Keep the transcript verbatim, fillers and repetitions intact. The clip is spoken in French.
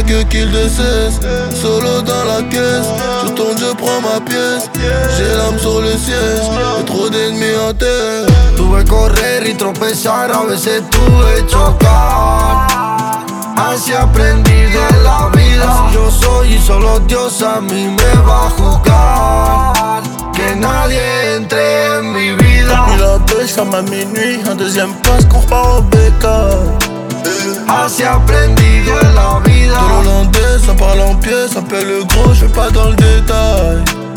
que qu'il de cesse. Solo dans la caisse, je tourne, je prends ma pièce. J'ai l'âme sur le siège, y'a trop d'ennemis en terre. Tuve correr y tropezar, a veces tuve chocar. Así aprendí de la vida. Así yo soy y solo Dios a mí me va a juzgar. Que nadie entre en mi vida. Il empêche comme à minuit, en deuxième passe, cours pas au bécard. Así aprendí de la vida. De l'hollandais, ça parle en pièces, ça paie le gros, je vais pas dans le détail.